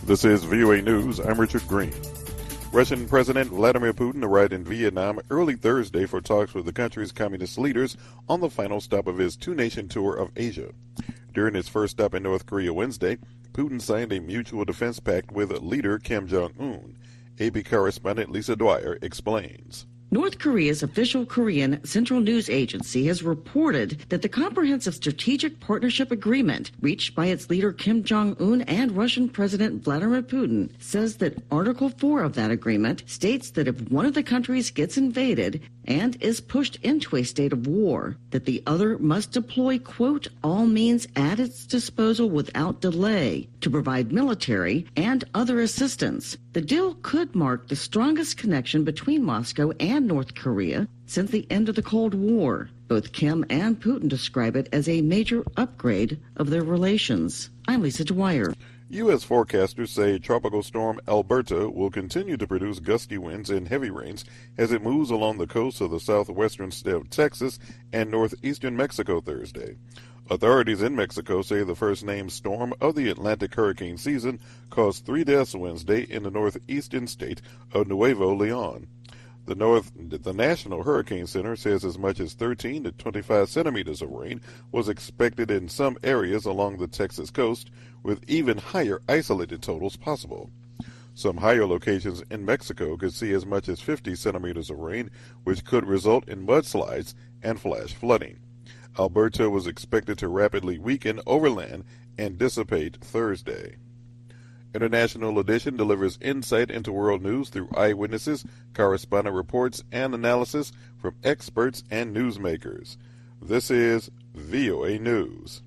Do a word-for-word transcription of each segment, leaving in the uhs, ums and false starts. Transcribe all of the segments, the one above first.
This is V O A News. I'm Richard Green. Russian President Vladimir Putin arrived in Vietnam early Thursday for talks with the country's communist leaders on the final stop of his two-nation tour of Asia. During his first stop in North Korea Wednesday, Putin signed a mutual defense pact with leader Kim Jong-un. A P correspondent Lisa Dwyer explains. North Korea's official Korean Central News Agency has reported that the Comprehensive Strategic Partnership Agreement reached by its leader Kim Jong-un and Russian President Vladimir Putin says that Article four of that agreement states that if one of the countries gets invaded and is pushed into a state of war, that the other must deploy, quote, all means at its disposal without delay to provide military and other assistance. The deal could mark the strongest connection between Moscow and North Korea since the end of the Cold War. Both Kim and Putin describe it as a major upgrade of their relations. I'm Lisa Dwyer. U S forecasters say Tropical Storm Alberta will continue to produce gusty winds and heavy rains as it moves along the coast of the southwestern state of Texas and northeastern Mexico Thursday. Authorities in Mexico say the first-named storm of the Atlantic hurricane season caused three deaths Wednesday in the northeastern state of Nuevo Leon. The North, the National Hurricane Center says as much as thirteen to twenty-five centimeters of rain was expected in some areas along the Texas coast, with even higher isolated totals possible. Some higher locations in Mexico could see as much as fifty centimeters of rain, which could result in mudslides and flash flooding. Alberta was expected to rapidly weaken overland and dissipate Thursday. International Edition delivers insight into world news through eyewitnesses, correspondent reports, and analysis from experts and newsmakers. This is V O A News.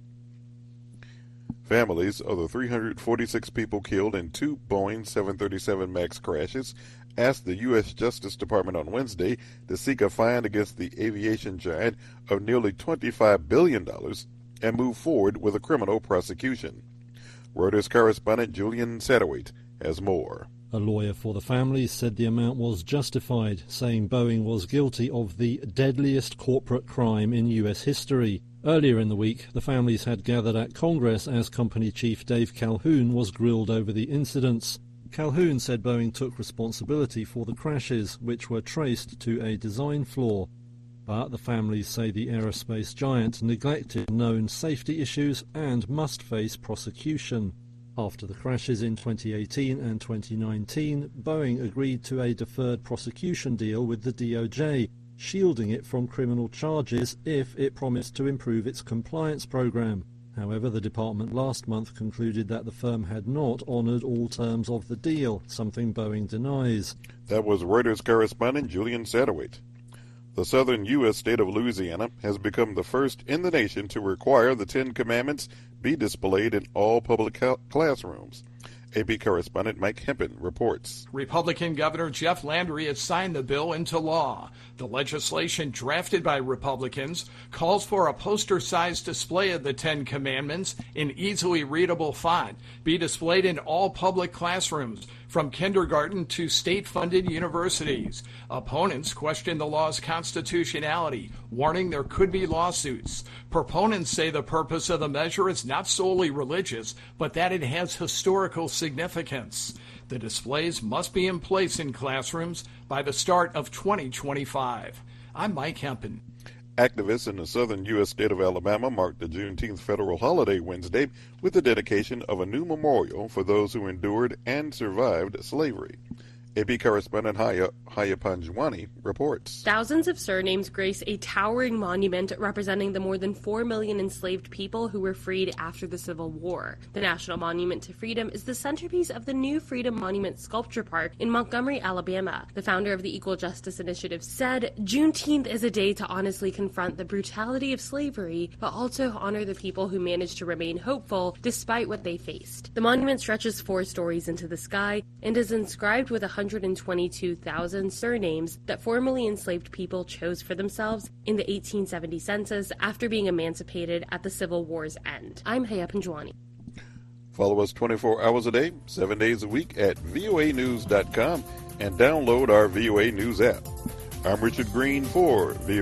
Families of the three hundred forty-six people killed in two Boeing seven thirty-seven MAX crashes asked the U S Justice Department on Wednesday to seek a fine against the aviation giant of nearly twenty-five billion dollars and move forward with a criminal prosecution. Reuters correspondent Julian Satterwhite has more. A lawyer for the families said the amount was justified, saying Boeing was guilty of the deadliest corporate crime in U S history. Earlier in the week, the families had gathered at Congress as company chief Dave Calhoun was grilled over the incidents. Calhoun said Boeing took responsibility for the crashes, which were traced to a design flaw. But the families say the aerospace giant neglected known safety issues and must face prosecution. After the crashes in twenty eighteen and twenty nineteen, Boeing agreed to a deferred prosecution deal with the D O J, shielding it from criminal charges if it promised to improve its compliance program. However, the department last month concluded that the firm had not honored all terms of the deal, something Boeing denies. That was Reuters correspondent Julian Satterwhite. The southern U S state of Louisiana has become the first in the nation to require the Ten Commandments be displayed in all public classrooms. A P correspondent Mike Hempen reports. Republican Governor Jeff Landry has signed the bill into law. The legislation drafted by Republicans calls for a poster-sized display of the Ten Commandments in easily readable font be displayed in all public classrooms, from kindergarten to state-funded universities. Opponents question the law's constitutionality, warning there could be lawsuits. Proponents say the purpose of the measure is not solely religious, but that it has historical significance. The displays must be in place in classrooms by the start of twenty twenty-five. I'm Mike Hempen. Activists in the southern U S state of Alabama marked the Juneteenth federal holiday Wednesday with the dedication of a new memorial for those who endured and survived slavery. A P correspondent Haya, Haya Panjwani reports. Thousands of surnames grace a towering monument representing the more than four million enslaved people who were freed after the Civil War. The National Monument to Freedom is the centerpiece of the new Freedom Monument Sculpture Park in Montgomery, Alabama. The founder of the Equal Justice Initiative said, Juneteenth is a day to honestly confront the brutality of slavery, but also honor the people who managed to remain hopeful despite what they faced. The monument stretches four stories into the sky and is inscribed with one hundred twenty-two thousand surnames that formerly enslaved people chose for themselves in the eighteen seventy census after being emancipated at the Civil War's end. I'm Haya Panjwani. Follow us twenty-four hours a day, seven days a week at V O A news dot com and download our V O A News app. I'm Richard Green for V O A.